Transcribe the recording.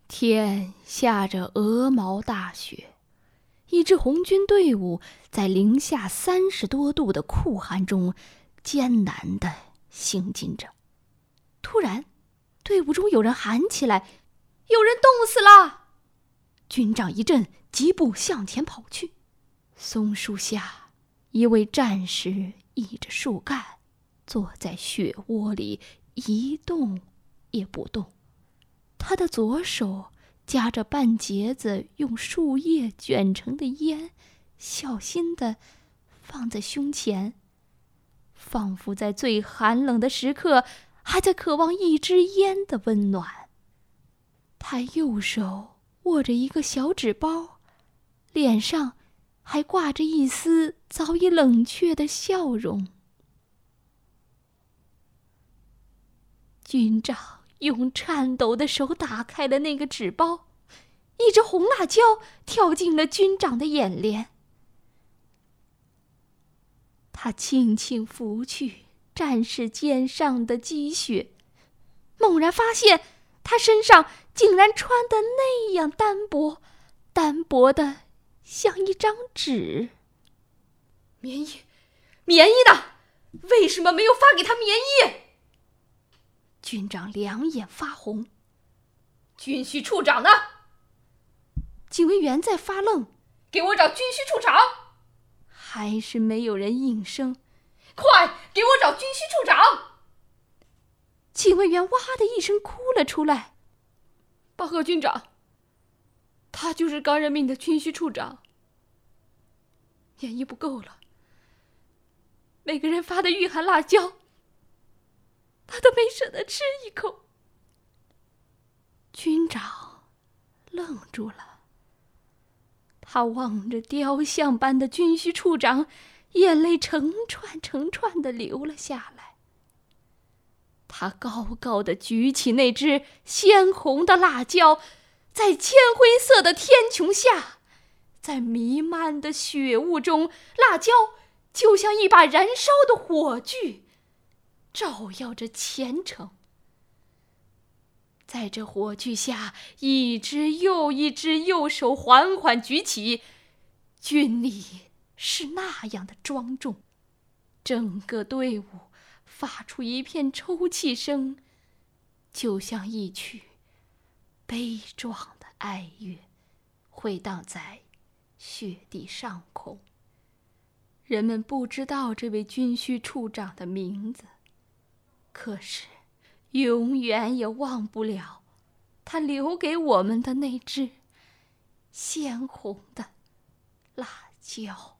天下着鹅毛大雪，一支红军队伍在零下30多度的酷寒中艰难地行进着。突然，队伍中有人喊起来：“有人冻死了！”军长一震，疾步向前跑去。松树下，一位战士倚着树干，坐在雪窝里一动也不动。他的左手夹着半截子用树叶卷成的烟，小心地放在胸前，仿佛在最寒冷的时刻还在渴望一支烟的温暖。他右手握着一个小纸包，脸上还挂着一丝早已冷却的笑容。军长用颤抖的手打开了那个纸包，一只红辣椒跳进了军长的眼帘。他轻轻拂去战士肩上的积雪，猛然发现他身上竟然穿得那样单薄，单薄的像一张纸。 棉衣呢？为什么没有发给他棉衣？ 军长两眼发红。 军需处长呢？ 警卫员在发愣。 给我找军需处长。 还是没有人应声。 快给我找军需处长！ 警卫员哇的一声哭了出来。 报告军长，他就是刚任命的军需处长。棉衣不够了，每个人发的御寒辣椒他都没舍得吃一口。 军长愣住了，他望着雕像般的军需处长，眼泪成串成串地流了下来。他高高地举起那只鲜红的辣椒，在铅灰色的天穹下，在弥漫的雪雾中，辣椒就像一把燃烧的火炬，照耀着前程。在这火炬下，一只又一只右手缓缓举起，军礼是那样的庄重，整个队伍发出一片抽泣声，就像一曲悲壮的哀乐，回荡在雪地上空。人们不知道这位军需处长的名字，可是永远也忘不了他留给我们的那只鲜红的辣椒。